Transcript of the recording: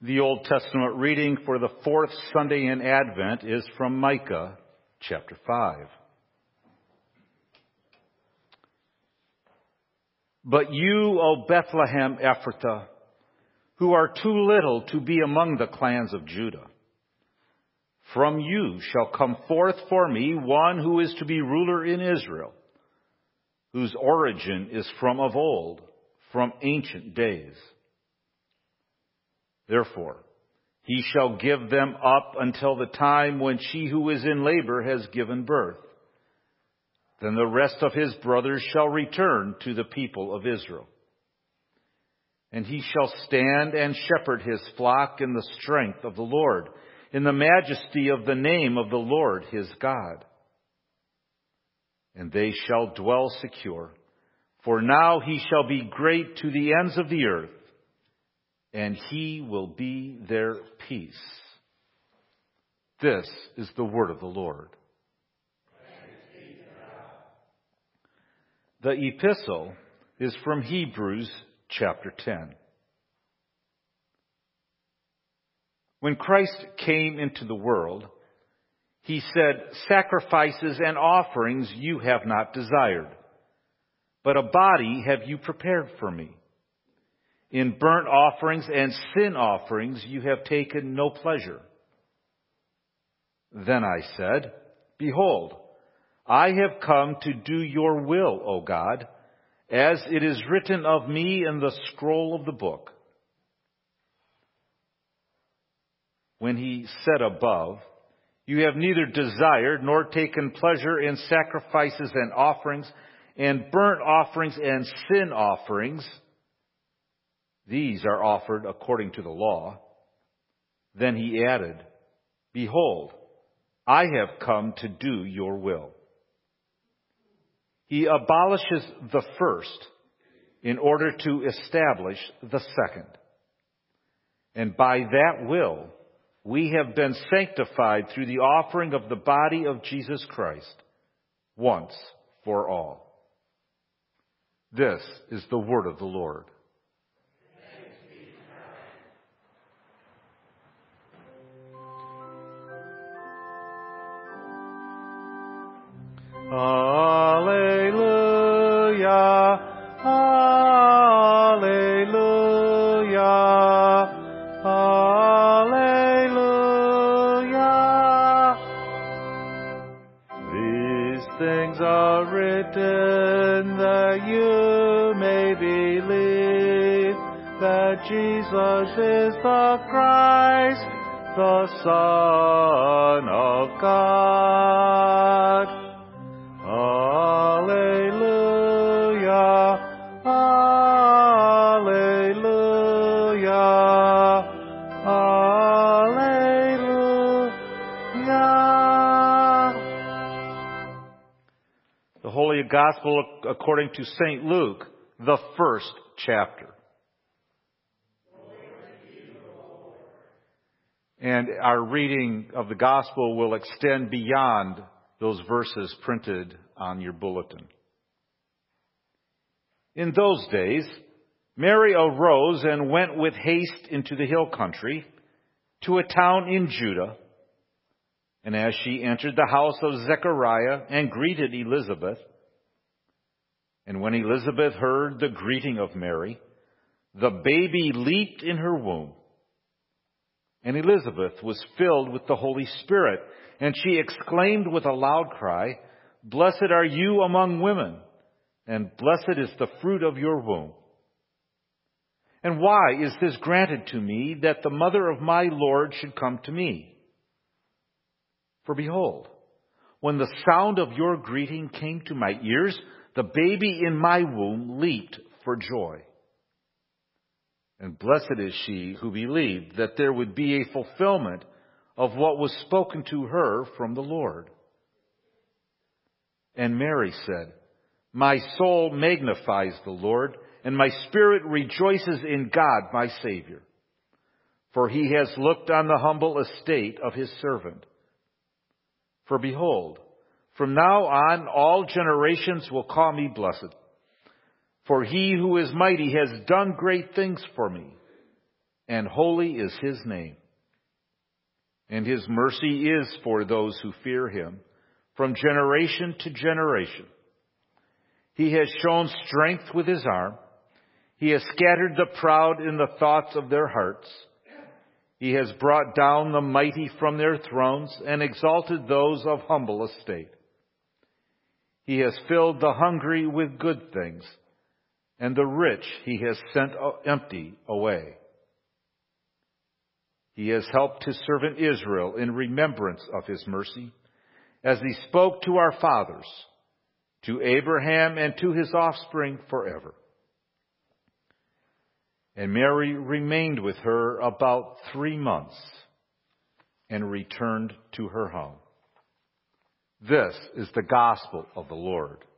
The Old Testament reading for the fourth Sunday in Advent is from Micah chapter 5. But you, O Bethlehem Ephrathah, who are too little to be among the clans of Judah, from you shall come forth for me one who is to be ruler in Israel, whose origin is from of old, from ancient days. Therefore, he shall give them up until the time when she who is in labor has given birth. Then the rest of his brothers shall return to the people of Israel. And he shall stand and shepherd his flock in the strength of the Lord, in the majesty of the name of the Lord his God. And they shall dwell secure, for now he shall be great to the ends of the earth, and he will be their peace. This is the word of the Lord. The epistle is from Hebrews chapter 10. When Christ came into the world, he said, "Sacrifices and offerings you have not desired, but a body have you prepared for me. In burnt offerings and sin offerings you have taken no pleasure." Then I said, "Behold, I have come to do your will, O God, as it is written of me in the scroll of the book." When he said above, "You have neither desired nor taken pleasure in sacrifices and offerings, and burnt offerings and sin offerings, these are offered according to the law." Then he added, "Behold, I have come to do your will." He abolishes the first in order to establish the second. And by that will, we have been sanctified through the offering of the body of Jesus Christ, once for all. This is the word of the Lord. Alleluia, alleluia, alleluia. These things are written that you may believe that Jesus is the Christ, the Son of God. Alleluia, alleluia, alleluia. The Holy Gospel according to St. Luke, the first chapter. And our reading of the Gospel will extend beyond those verses printed on your bulletin. In those days, Mary arose and went with haste into the hill country to a town in Judah. And as she entered the house of Zechariah and greeted Elizabeth, and when Elizabeth heard the greeting of Mary, the baby leaped in her womb. And Elizabeth was filled with the Holy Spirit, and she exclaimed with a loud cry, "Blessed are you among women, and blessed is the fruit of your womb. And why is this granted to me, that the mother of my Lord should come to me? For behold, when the sound of your greeting came to my ears, the baby in my womb leaped for joy. And blessed is she who believed that there would be a fulfillment of what was spoken to her from the Lord." And Mary said, "My soul magnifies the Lord, and my spirit rejoices in God my Savior. For he has looked on the humble estate of his servant. For behold, from now on all generations will call me blessed. For he who is mighty has done great things for me, and holy is his name. And his mercy is for those who fear him from generation to generation. He has shown strength with his arm. He has scattered the proud in the thoughts of their hearts. He has brought down the mighty from their thrones and exalted those of humble estate. He has filled the hungry with good things, and the rich he has sent empty away. He has helped his servant Israel in remembrance of his mercy, as he spoke to our fathers, to Abraham and to his offspring forever. And Mary remained with her about 3 months and returned to her home. This is the gospel of the Lord.